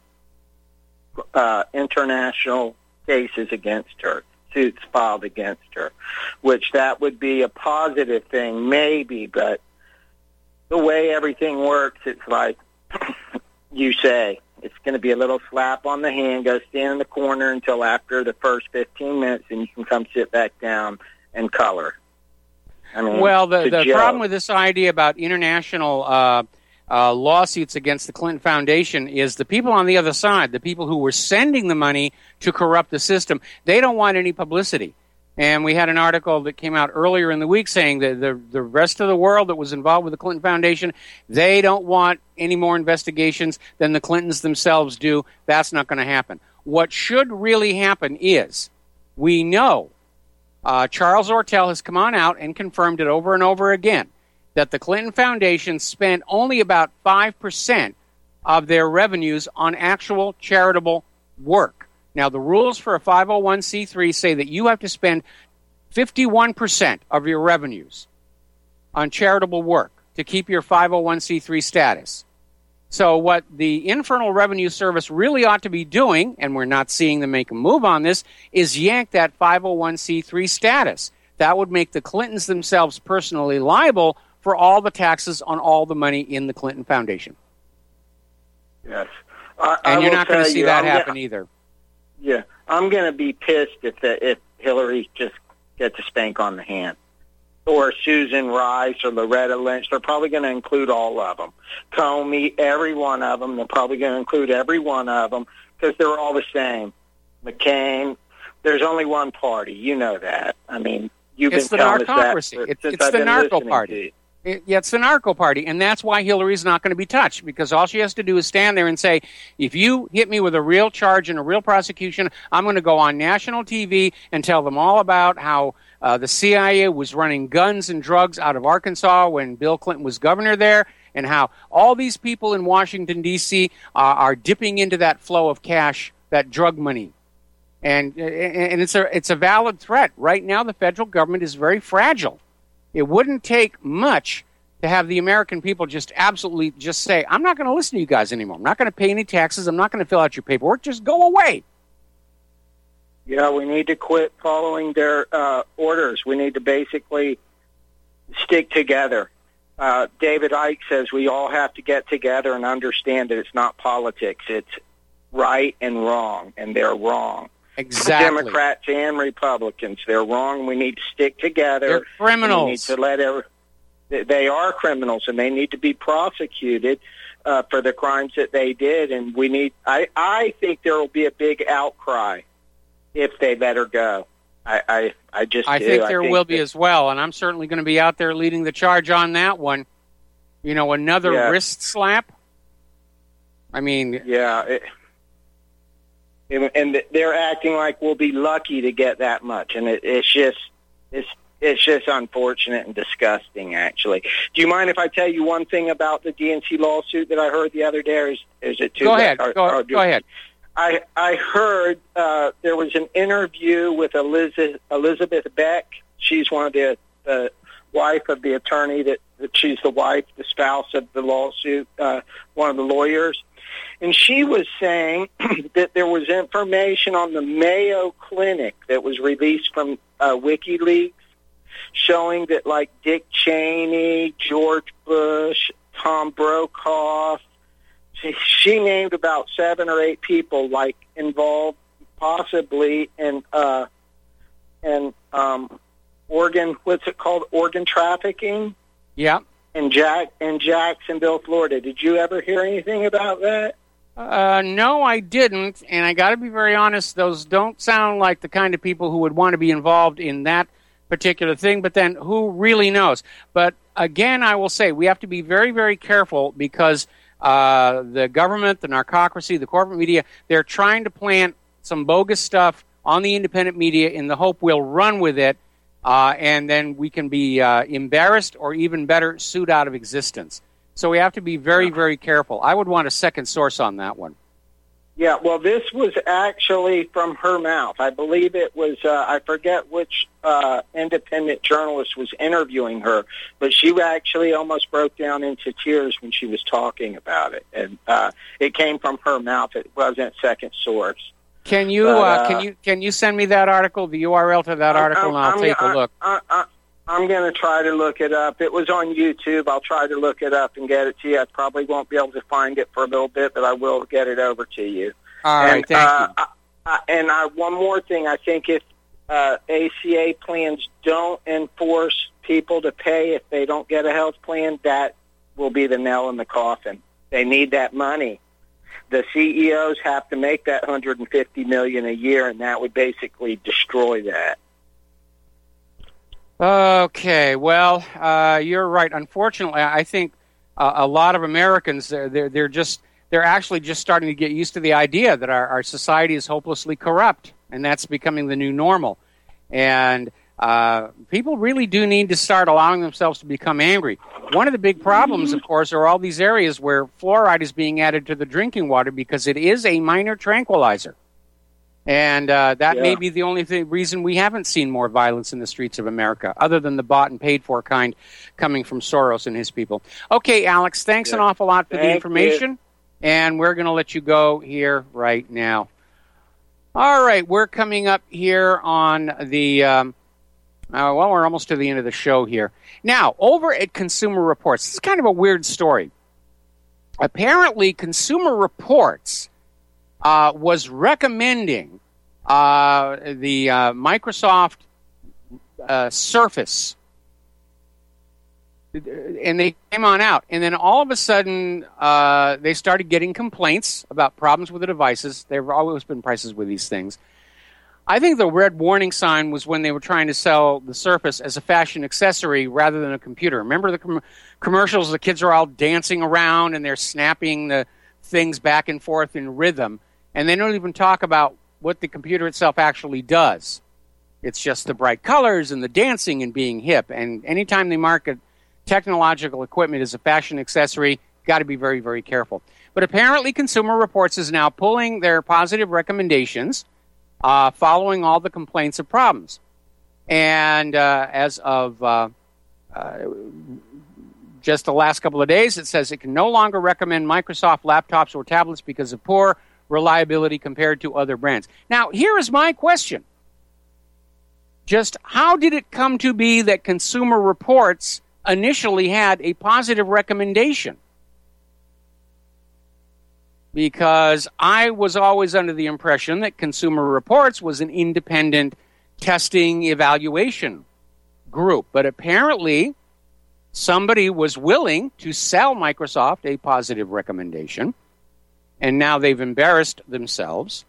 S17: uh, international cases against her. Suits filed against her, which that would be a positive thing, maybe, but the way everything works, it's like you say, it's going to be a little slap on the hand, go stand in the corner until after the first fifteen minutes, and you can come sit back down and color. I mean,
S2: well, the, the
S17: joke.
S2: problem with this idea about international uh, uh, lawsuits against the Clinton Foundation is the people on the other side, the people who were sending the money to corrupt the system, they don't want any publicity. And we had an article that came out earlier in the week saying that the, the rest of the world that was involved with the Clinton Foundation, they don't want any more investigations than the Clintons themselves do. That's not going to happen. What should really happen is, we know uh, Charles Ortel has come on out and confirmed it over and over again, that the Clinton Foundation spent only about five percent of their revenues on actual charitable work. Now, the rules for a five oh one c three say that you have to spend fifty-one percent of your revenues on charitable work to keep your five oh one c three status. So what the Internal Revenue Service really ought to be doing, and we're not seeing them make a move on this, is yank that five oh one c three status. That would make the Clintons themselves personally liable for all the taxes on all the money in the Clinton Foundation.
S17: Yes. I,
S2: and
S17: I
S2: you're
S17: will
S2: not going to
S17: tell
S2: see
S17: you,
S2: that
S17: I'm
S2: happen
S17: gonna,
S2: either.
S17: Yeah. I'm going to be pissed if the, if Hillary just gets a spank on the hand. Or Susan Rice or Loretta Lynch. They're probably going to include all of them. Comey, every one of them. They're probably going to include every one of them because they're all the same. McCain, there's only one party. You know that. I mean, you've
S2: it's
S17: been
S2: the
S17: telling us that
S2: narcocracy.
S17: since
S2: It's, it's
S17: I've
S2: the
S17: been
S2: narco
S17: listening
S2: party.
S17: to you.
S2: It, yeah, it's the narco party, and that's why Hillary's not going to be touched, because all she has to do is stand there and say, if you hit me with a real charge and a real prosecution, I'm going to go on national T V and tell them all about how uh, the C I A was running guns and drugs out of Arkansas when Bill Clinton was governor there, and how all these people in Washington, D C uh, are dipping into that flow of cash, that drug money. And, and it's a, it's a valid threat. Right now, the federal government is very fragile. It wouldn't take much to have the American people just absolutely just say, I'm not going to listen to you guys anymore. I'm not going to pay any taxes. I'm not going to fill out your paperwork. Just go away.
S17: Yeah, we need to quit following their uh, orders. We need to basically stick together. Uh, David Icke says we all have to get together and understand that it's not politics. It's right and wrong, and they're wrong.
S2: Exactly.
S17: Democrats and Republicans, they're wrong. We need to stick together.
S2: They're criminals.
S17: We need to let every, they are criminals, and they need to be prosecuted uh, for the crimes that they did. And we need. I, I think there will be a big outcry if they let her go. I, I, I just.
S2: I
S17: do.
S2: think there
S17: I think
S2: will be
S17: that,
S2: as well, and I'm certainly going to be out there leading the charge on that one. You know, another
S17: yeah.
S2: wrist slap. I mean,
S17: yeah. It, and they're acting like we'll be lucky to get that much, and it, it's just it's it's just unfortunate and disgusting. Actually, do you mind if I tell you one thing about the D N C lawsuit that I heard the other day? Or is, is it too?
S2: Go ahead.
S17: Or,
S2: go,
S17: or
S2: go ahead.
S17: I I heard uh, there was an interview with Elizabeth Elizabeth Beck. She's one of the the wife of the attorney that, that she's the wife, the spouse of the lawsuit, uh, one of the lawyers. And she was saying that there was information on the Mayo Clinic that was released from uh, WikiLeaks showing that, like, Dick Cheney, George Bush, Tom Brokaw, she, she named about seven or eight people, like, involved possibly in, uh, in um, organ, what's it called, organ trafficking?
S2: Yeah.
S17: In, Jack, in Jacksonville, Florida. Did you ever hear anything about that?
S2: Uh, no, I didn't, and I got to be very honest, those don't sound like the kind of people who would want to be involved in that particular thing, but then who really knows? But again, I will say, we have to be very, very careful because uh, the government, the narcocracy, the corporate media, they're trying to plant some bogus stuff on the independent media in the hope we'll run with it, uh, and then we can be uh, embarrassed or even better, sued out of existence. So we have to be very, very careful. I would want a second source on that one.
S17: Yeah, well, this was actually from her mouth. I believe it was, uh, I forget which uh, independent journalist was interviewing her, but she actually almost broke down into tears when she was talking about it. And uh, it came from her mouth. It wasn't second source.
S2: Can you
S17: but, uh,
S2: uh, can you can you send me that article, the U R L to that article, and I'll
S17: I'm,
S2: take
S17: I'm,
S2: a look.
S17: I, I, I'm going to try to look it up. It was on YouTube. I'll try to look it up and get it to you. I probably won't be able to find it for a little bit, but I will get it over to you.
S2: All right,
S17: and,
S2: thank
S17: uh,
S2: you.
S17: I, I, and I, one more thing. I think if uh, A C A plans don't enforce people to pay if they don't get a health plan, that will be the nail in the coffin. They need that money. The C E Os have to make that one hundred fifty million dollars a year, and that would basically destroy that.
S2: Okay, well, uh, you're right. Unfortunately, I think uh, a lot of Americans, they're, they're, they're just, they're actually just starting to get used to the idea that our, our society is hopelessly corrupt, and that's becoming the new normal. And uh, people really do need to start allowing themselves to become angry. One of the big problems, of course, are all these areas where fluoride is being added to the drinking water because it is a minor tranquilizer. And uh, that
S17: yeah.
S2: may be the only th- reason we haven't seen more violence in the streets of America, other than the bought and paid for kind coming from Soros and his people. Okay, Alex, thanks yeah. an awful lot for
S17: Thank
S2: the information,
S17: you.
S2: and we're going to let you go here right now. All right, we're coming up here on the, um, uh, well, we're almost to the end of the show here. Now, over at Consumer Reports, this is kind of a weird story. Apparently, Consumer Reports Uh, was recommending uh, the uh, Microsoft uh, Surface, and they came on out. And then all of a sudden, uh, they started getting complaints about problems with the devices. There have always been prices with these things. I think the red warning sign was when they were trying to sell the Surface as a fashion accessory rather than a computer. Remember the com- commercials? The kids are all dancing around and they're snapping the things back and forth in rhythm. And they don't even talk about what the computer itself actually does. It's just the bright colors and the dancing and being hip. And anytime they market technological equipment as a fashion accessory, got to be very, very careful. But apparently Consumer Reports is now pulling their positive recommendations uh, following all the complaints of problems. And uh, as of uh, uh, just the last couple of days, it says it can no longer recommend Microsoft laptops or tablets because of poor reliability compared to other brands. Now, here is my question. Just how did it come to be that Consumer Reports initially had a positive recommendation? Because I was always under the impression that Consumer Reports was an independent testing evaluation group. But apparently, somebody was willing to sell Microsoft a positive recommendation, and now they've embarrassed themselves.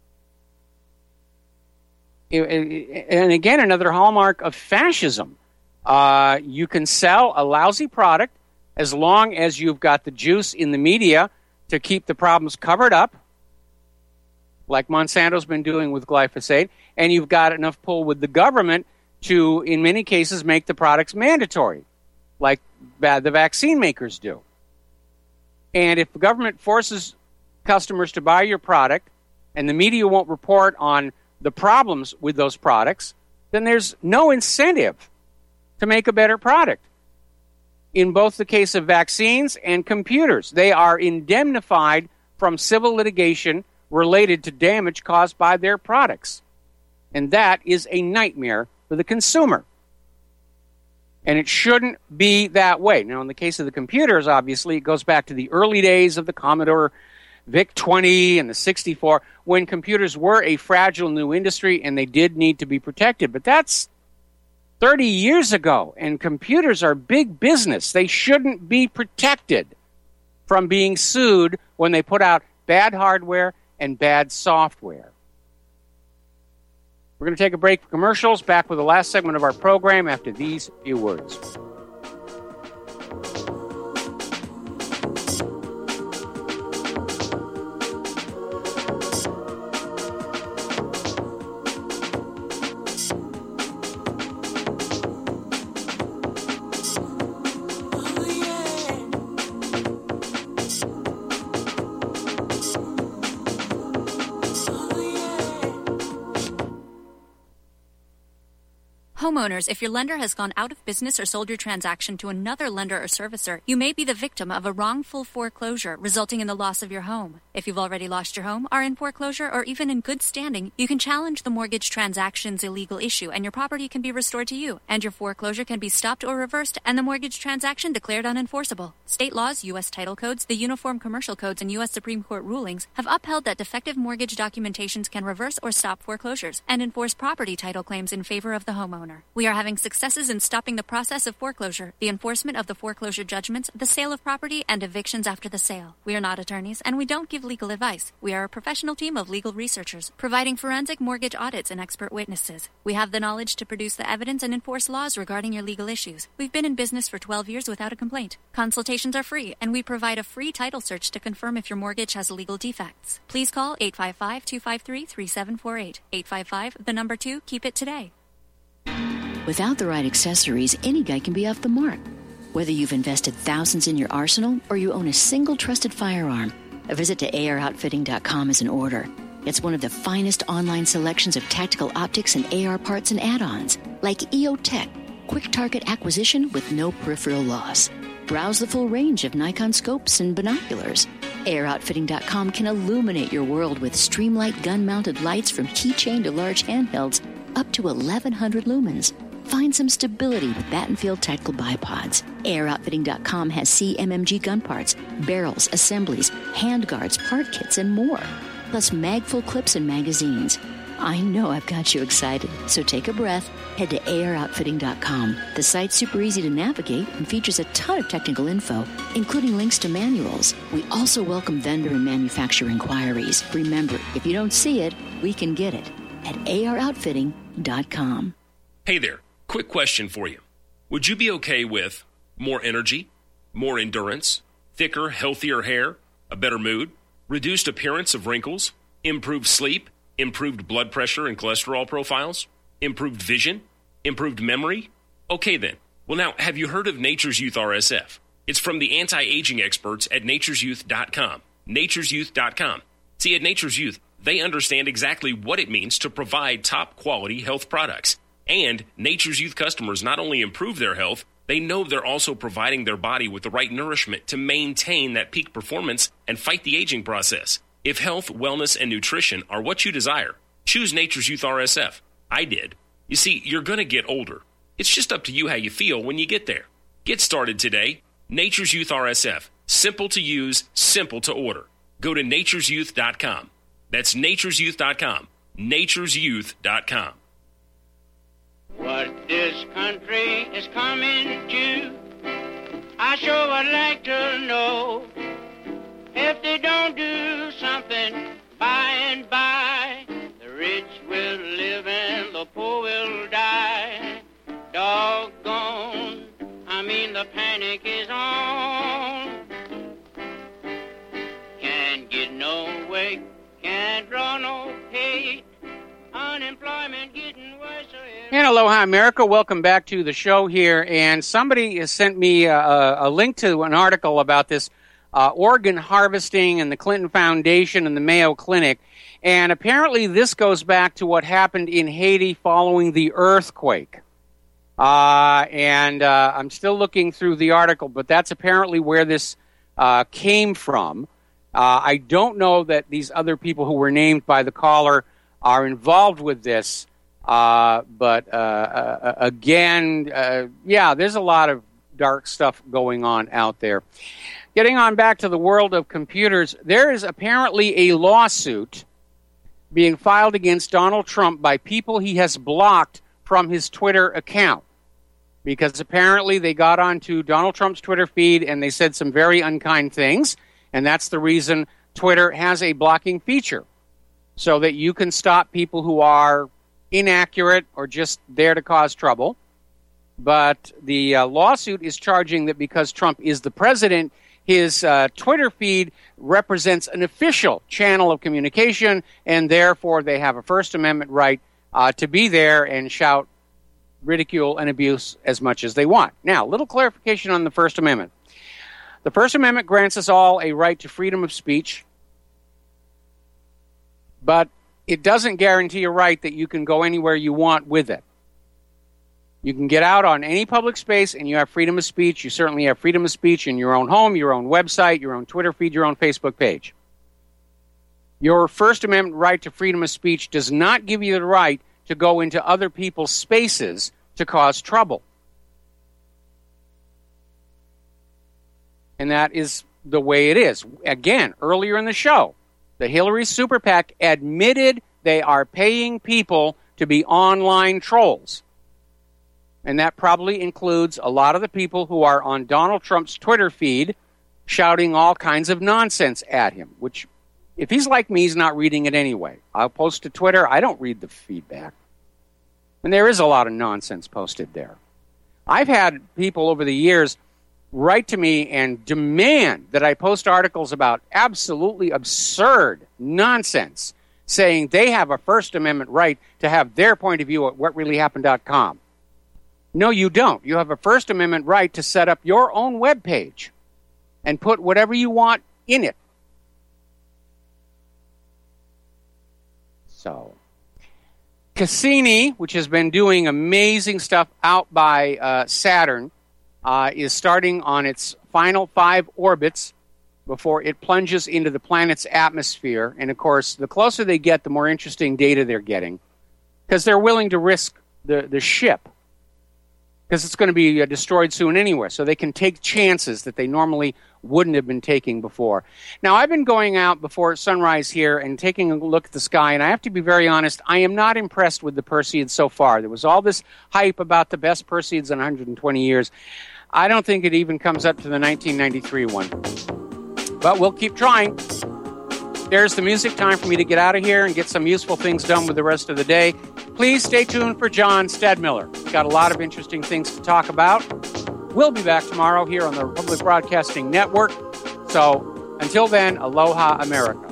S2: And again, another hallmark of fascism. Uh, you can sell a lousy product as long as you've got the juice in the media to keep the problems covered up, like Monsanto's been doing with glyphosate, and you've got enough pull with the government to, in many cases, make the products mandatory, like the vaccine makers do. And if the government forces customers to buy your product and the media won't report on the problems with those products, then there's no incentive to make a better product. In both the case of vaccines and computers, they are indemnified from civil litigation related to damage caused by their products. And that is a nightmare for the consumer. And it shouldn't be that way. Now, in the case of the computers, obviously, it goes back to the early days of the Commodore V I C twenty and the sixty-four, when computers were a fragile new industry and they did need to be protected. But that's thirty years ago, and computers are big business. They shouldn't be protected from being sued when they put out bad hardware and bad software. We're going to take a break for commercials. Back with the last segment of our program after these few words.
S18: Homeowners, if your lender has gone out of business or sold your transaction to another lender or servicer, you may be the victim of a wrongful foreclosure, resulting in the loss of your home. If you've already lost your home, are in foreclosure, or even in good standing, you can challenge the mortgage transaction's illegal issue, and your property can be restored to you, and your foreclosure can be stopped or reversed, and the mortgage transaction declared unenforceable. State laws, U S title codes, the Uniform Commercial Codes, and U S Supreme Court rulings have upheld that defective mortgage documentations can reverse or stop foreclosures and enforce property title claims in favor of the homeowner. We are having successes in stopping the process of foreclosure, the enforcement of the foreclosure judgments, the sale of property, and evictions after the sale. We are not attorneys, and we don't give legal advice. We are a professional team of legal researchers, providing forensic mortgage audits and expert witnesses. We have the knowledge to produce the evidence and enforce laws regarding your legal issues. We've been in business for twelve years without a complaint. Consultations are free, and we provide a free title search to confirm if your mortgage has legal defects. Please call eight five five, two five three, three seven four eight. eight five five, the number two, keep it today.
S19: Without the right accessories, any guy can be off the mark. Whether you've invested thousands in your arsenal or you own a single trusted firearm, a visit to A R outfitting dot com is in order. It's one of the finest online selections of tactical optics and A R parts and add-ons, like E O Tech, quick target acquisition with no peripheral loss. Browse the full range of Nikon scopes and binoculars. A R outfitting dot com can illuminate your world with Streamlight gun-mounted lights from keychain to large handhelds up to eleven hundred lumens. Find some stability with Battenfield Tactical Bipods. A R outfitting dot com has C M M G gun parts, barrels, assemblies, handguards, part kits, and more. Plus mag-full clips and magazines. I know I've got you excited, so take a breath. Head to A R outfitting dot com. The site's super easy to navigate and features a ton of technical info, including links to manuals. We also welcome vendor and manufacturer inquiries. Remember, if you don't see it, we can get it at A R outfitting dot com.
S20: Hey there. Quick question for you. Would you be okay with more energy, more endurance, thicker, healthier hair, a better mood, reduced appearance of wrinkles, improved sleep, improved blood pressure and cholesterol profiles, improved vision, improved memory? Okay then. Well now, have you heard of Nature's Youth R S F? It's from the anti-aging experts at natures youth dot com. natures youth dot com. See, at Nature's Youth, they understand exactly what it means to provide top-quality health products. And Nature's Youth customers not only improve their health, they know they're also providing their body with the right nourishment to maintain that peak performance and fight the aging process. If health, wellness, and nutrition are what you desire, choose Nature's Youth R S F. I did. You see, you're going to get older. It's just up to you how you feel when you get there. Get started today. Nature's Youth R S F. Simple to use, simple to order. Go to natures youth dot com. That's natures youth dot com. natures youth dot com.
S21: What this country is coming to, I sure would like to know. If they don't do something by and by, the rich will live and the poor will die. Doggone, I mean the panic is on. Can't get no way, can't draw no pay. Unemployment getting worse.
S2: And aloha, America. Welcome back to the show here. And somebody has sent me a, a link to an article about this uh, organ harvesting and the Clinton Foundation and the Mayo Clinic. And apparently this goes back to what happened in Haiti following the earthquake. Uh, and uh, I'm still looking through the article, but that's apparently where this uh, came from. Uh, I don't know that these other people who were named by the caller are involved with this. Uh, but uh, uh, again, uh, yeah, there's a lot of dark stuff going on out there. Getting on back to the world of computers, there is apparently a lawsuit being filed against Donald Trump by people he has blocked from his Twitter account. Because apparently they got onto Donald Trump's Twitter feed and they said some very unkind things. And that's the reason Twitter has a blocking feature, so that you can stop people who are inaccurate or just there to cause trouble. But the uh, lawsuit is charging that because Trump is the president, his uh, Twitter feed represents an official channel of communication, and therefore they have a First Amendment right uh, to be there and shout ridicule and abuse as much as they want. Now, a little clarification on the First Amendment. The First Amendment grants us all a right to freedom of speech, but it doesn't guarantee a right that you can go anywhere you want with it. You can get out on any public space and you have freedom of speech. You certainly have freedom of speech in your own home, your own website, your own Twitter feed, your own Facebook page. Your First Amendment right to freedom of speech does not give you the right to go into other people's spaces to cause trouble. And that is the way it is. Again, earlier in the show, the Hillary Super PAC admitted they are paying people to be online trolls. And that probably includes a lot of the people who are on Donald Trump's Twitter feed shouting all kinds of nonsense at him, which, if he's like me, he's not reading it anyway. I'll post to Twitter. I don't read the feedback. And there is a lot of nonsense posted there. I've had people over the years write to me and demand that I post articles about absolutely absurd nonsense, saying they have a First Amendment right to have their point of view at what really happened dot com. No, you don't. You have a First Amendment right to set up your own web page and put whatever you want in it. So, Cassini, which has been doing amazing stuff out by uh, Saturn, Uh, is starting on its final five orbits before it plunges into the planet's atmosphere. And, of course, the closer they get, the more interesting data they're getting, because they're willing to risk the, the ship, because it's going to be uh, destroyed soon anyway. So they can take chances that they normally wouldn't have been taking before. Now, I've been going out before sunrise here and taking a look at the sky, and I have to be very honest, I am not impressed with the Perseids so far. There was all this hype about the best Perseids in one hundred twenty years. I don't think it even comes up to the nineteen ninety-three one. But we'll keep trying. There's the music. Time for me to get out of here and get some useful things done with the rest of the day. Please stay tuned for John Stedmiller. We've got a lot of interesting things to talk about. We'll be back tomorrow here on the Republic Broadcasting Network. So until then, aloha America.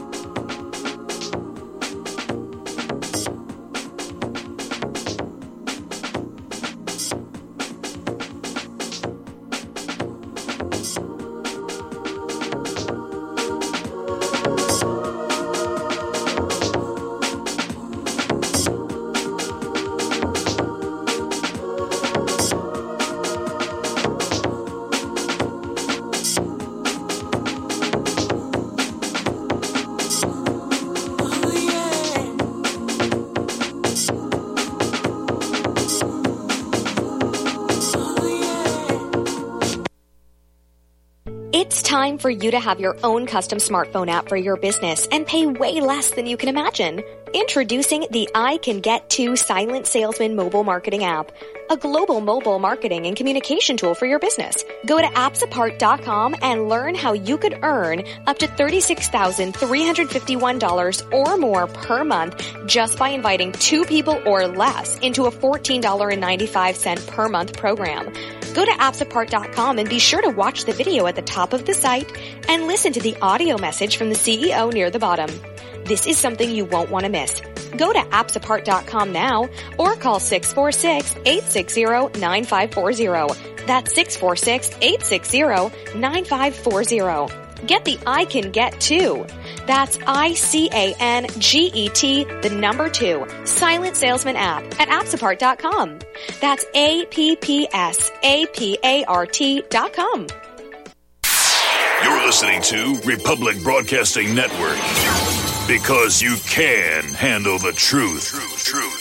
S10: Time for you to have your own custom smartphone app for your business and pay way less than you can imagine. Introducing the I Can Get To Silent Salesman mobile marketing app, a global mobile marketing and communication tool for your business. Go to apps apart dot com and learn how you could earn up to thirty-six thousand three hundred fifty-one dollars or more per month just by inviting two people or less into a fourteen dollars and ninety-five cents per month program. Go to apps apart dot com and be sure to watch the video at the top of the site and listen to the audio message from the C E O near the bottom. This is something you won't want to miss. Go to apps apart dot com now or call six four six, eight six zero, nine five four zero. That's six four six, eight six zero, nine five four zero. Get the I Can Get To. That's I C A N G E T, the number two, Silent Salesman app at apps apart dot com. That's A P P S A P A R T dot com.
S1: You're listening to Republic Broadcasting Network. Because you can handle the truth. Truth, truth.